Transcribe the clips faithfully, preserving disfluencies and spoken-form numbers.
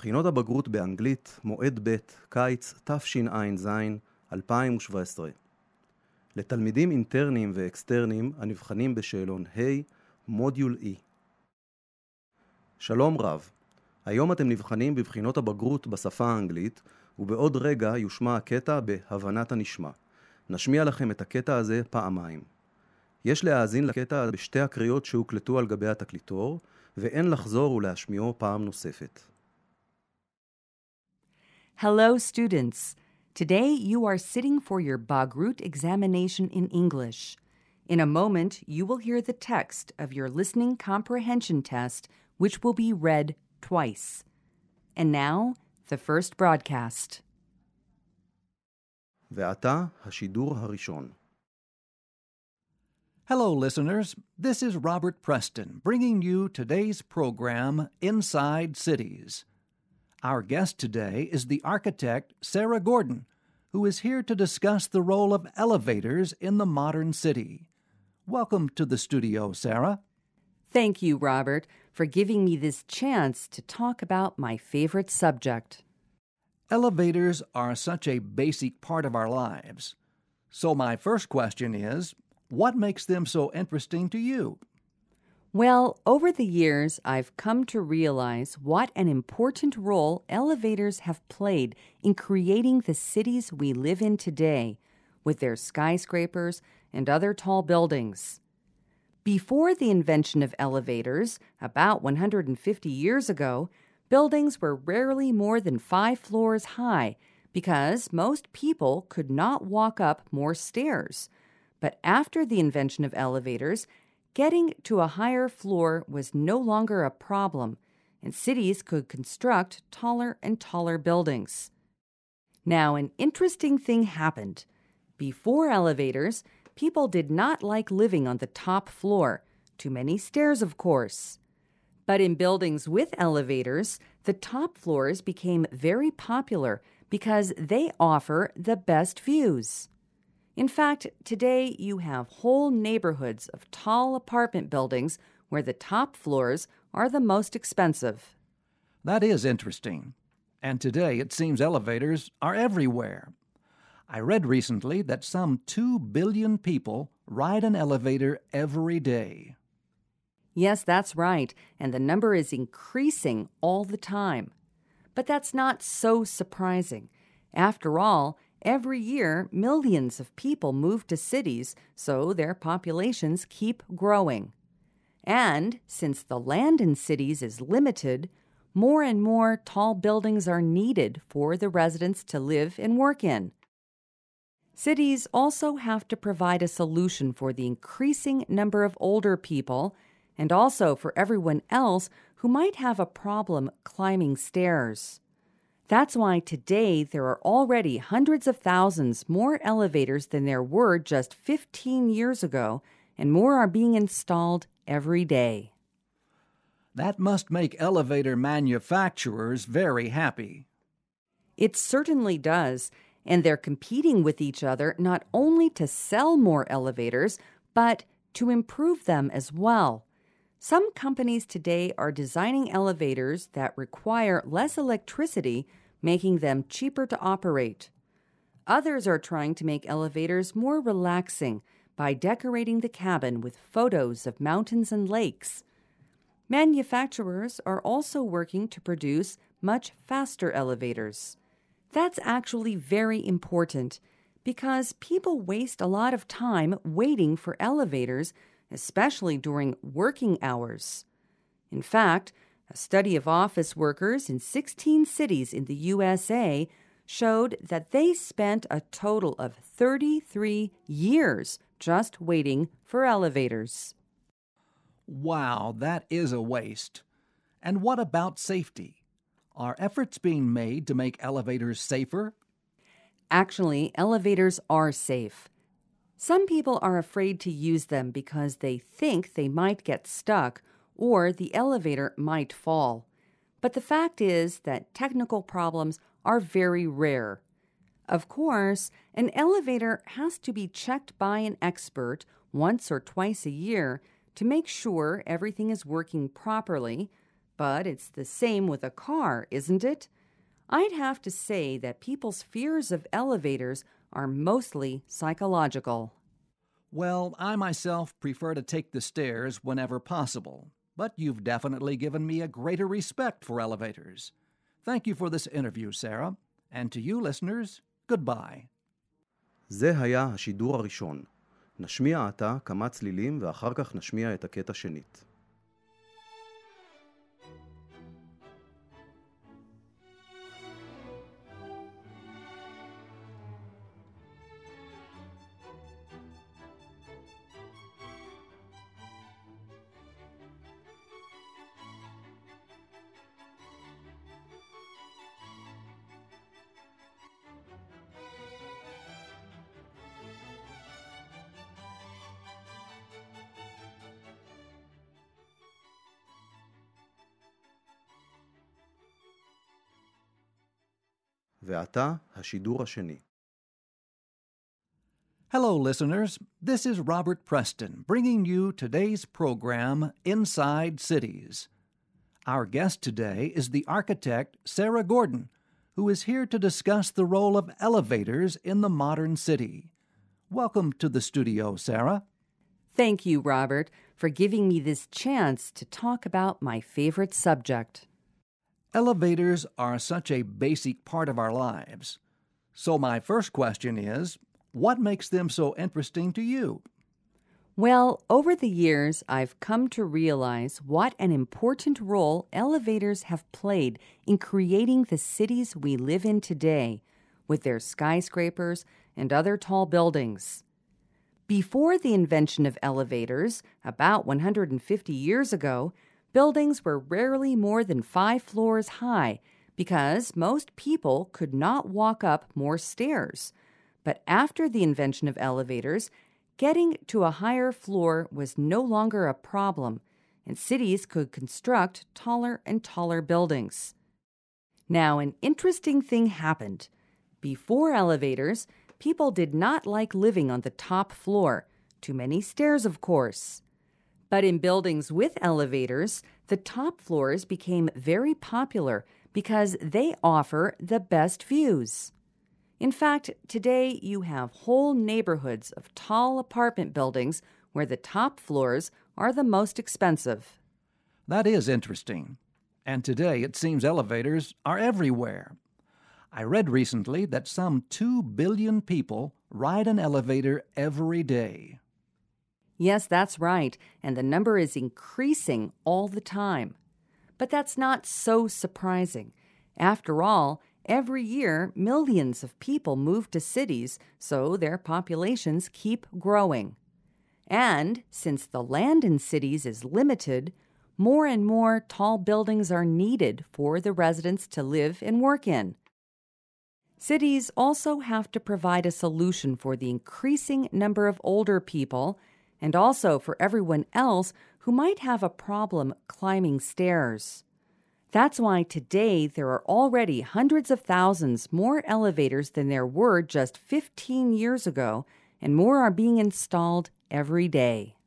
בחינות הבגרות באנגלית, מועד ב', קיץ, תשע"ז, אלפיים שבע עשרה. לתלמידים אינטרניים ואקסטרניים הנבחנים בשאלון ה' מודיול E. שלום רב. היום אתם נבחנים בבחינות הבגרות בשפה האנגלית, ובעוד רגע יושמע הקטע בהבנת הנשמע. נשמיע לכם את הקטע הזה פעמיים. יש להאזין לקטע בשתי הקריאות שהוקלטו על גבי התקליטור, ואין לחזור ולהשמיעו פעם נוספת. Hello, students. Today you are sitting for your Bagrut examination in English. In a moment, you will hear the text of your listening comprehension test, which will be read twice. And now, the first broadcast. ועתה, השידור הראשון. Hello, listeners. This is Robert Preston, bringing you today's program, Inside Cities. Our guest today is the architect, Sarah Gordon, who is here to discuss the role of elevators in the modern city. Welcome to the studio, Sarah. Thank you, Robert, for giving me this chance to talk about my favorite subject. Elevators are such a basic part of our lives. So my first question is, what makes them so interesting to you? Well, over the years, I've come to realize what an important role elevators have played in creating the cities we live in today, with their skyscrapers and other tall buildings. Before the invention of elevators, about one hundred fifty years ago, buildings were rarely more than five floors high because most people could not walk up more stairs. But after the invention of elevators, getting to a higher floor was no longer a problem, and cities could construct taller and taller buildings. Now, an interesting thing happened. Before elevators, people did not like living on the top floor. Too many stairs, of course. But in buildings with elevators, the top floors became very popular because they offer the best views. In fact, today you have whole neighborhoods of tall apartment buildings where the top floors are the most expensive. That is interesting. And today it seems elevators are everywhere. I read recently that some two billion people ride an elevator every day. Yes, that's right, and the number is increasing all the time. But that's not so surprising. After all, every year, millions of people move to cities, so their populations keep growing. And since the land in cities is limited, more and more tall buildings are needed for the residents to live and work in. Cities also have to provide a solution for the increasing number of older people and also for everyone else who might have a problem climbing stairs. That's why today there are already hundreds of thousands more elevators than there were just fifteen years ago, and more are being installed every day. That must make elevator manufacturers very happy. It certainly does, and they're competing with each other not only to sell more elevators, but to improve them as well. Some companies today are designing elevators that require less electricity, making them cheaper to operate. Others are trying to make elevators more relaxing by decorating the cabin with photos of mountains and lakes. Manufacturers are also working to produce much faster elevators. That's actually very important because people waste a lot of time waiting for elevators, especially during working hours. In fact, a study of office workers in sixteen cities in the U S A showed that they spent a total of thirty-three years just waiting for elevators. Wow, that is a waste. And what about safety? Are efforts being made to make elevators safer? Actually, elevators are safe. Some people are afraid to use them because they think they might get stuck or the elevator might fall. But the fact is that technical problems are very rare. Of course, an elevator has to be checked by an expert once or twice a year to make sure everything is working properly, But it's the same with a car, isn't it? I'd have to say that people's fears of elevators are mostly psychological. Well, I myself prefer to take the stairs whenever possible, but you've definitely given me a greater respect for elevators. Thank you for this interview, Sarah, and to you listeners, goodbye. זה היה השידור הראשון. נשמיע עתה כמה צלילים ואחר כך נשמיע את הקטע שנית. ועתה השידור השני. Hello, listeners. This is Robert Preston bringing you today's program, Inside Cities. Our guest today is the architect Sarah Gordon, who is here to discuss the role of elevators in the modern city. Welcome to the studio, Sarah. Thank you, Robert, for giving me this chance to talk about my favorite subject. Elevators are such a basic part of our lives. So my first question is, what makes them so interesting to you? Well, over the years, I've come to realize what an important role elevators have played in creating the cities we live in today, with their skyscrapers and other tall buildings. Before the invention of elevators, about one hundred fifty years ago, buildings were rarely more than five floors high because most people could not walk up more stairs. But after the invention of elevators, getting to a higher floor was no longer a problem, and cities could construct taller and taller buildings. Now, an interesting thing happened. Before elevators, people did not like living on the top floor. Too many stairs, of course. But in buildings with elevators, the top floors became very popular because they offer the best views. In fact, today you have whole neighborhoods of tall apartment buildings where the top floors are the most expensive. That is interesting. And today it seems elevators are everywhere. I read recently that some two billion people ride an elevator every day. Yes, that's right, and the number is increasing all the time. But that's not so surprising. After all, every year millions of people move to cities, so their populations keep growing. And since the land in cities is limited, more and more tall buildings are needed for the residents to live and work in. Cities also have to provide a solution for the increasing number of older people and also for everyone else who might have a problem climbing stairs. That's why today there are already hundreds of thousands more elevators than there were just fifteen years ago, and more are being installed every day.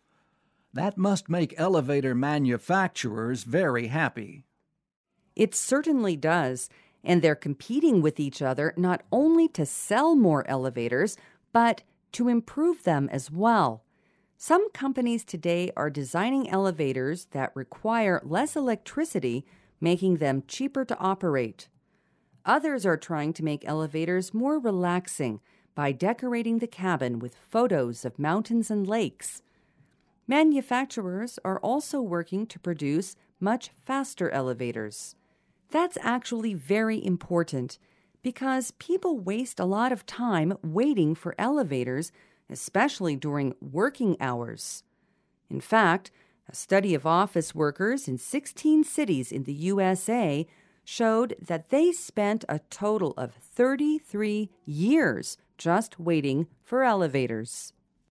That must make elevator manufacturers very happy. It certainly does, and they're competing with each other not only to sell more elevators, but to improve them as well. Some companies today are designing elevators that require less electricity, making them cheaper to operate. Others are trying to make elevators more relaxing by decorating the cabin with photos of mountains and lakes. Manufacturers are also working to produce much faster elevators. That's actually very important because people waste a lot of time waiting for elevators, especially during working hours. In fact, a study of office workers in sixteen cities in the U S A showed that they spent a total of thirty-three years just waiting for elevators.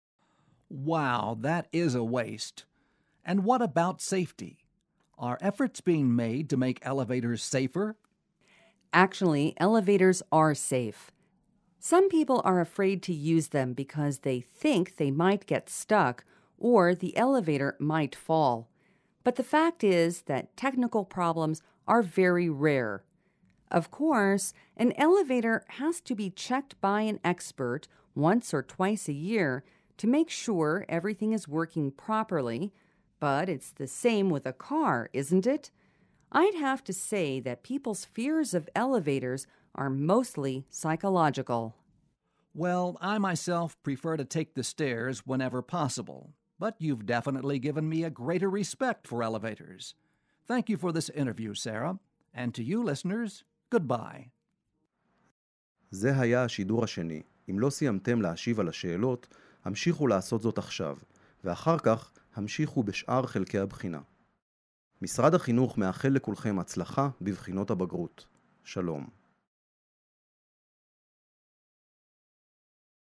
Wow, that is a waste. And what about safety? Are efforts being made to make elevators safer? Actually, elevators are safe. Some people are afraid to use them because they think they might get stuck or the elevator might fall. But the fact is that technical problems are very rare. Of course, an elevator has to be checked by an expert once or twice a year to make sure everything is working properly, but it's the same with a car, isn't it? I'd have to say that people's fears of elevators are mostly psychological. Well, I myself prefer to take the stairs whenever possible, but you've definitely given me a greater respect for elevators. Thank you for this interview, Sarah, and to you listeners, goodbye. זה היה השידור השני. אם לא סיימתם להשיב על השאלות, המשיכו לעשות זאת עכשיו, ואחר כך המשיכו בשאר חלקי הבחינה. משרד החינוך מאחל לכולכם הצלחה בבחינות הבגרות. שלום.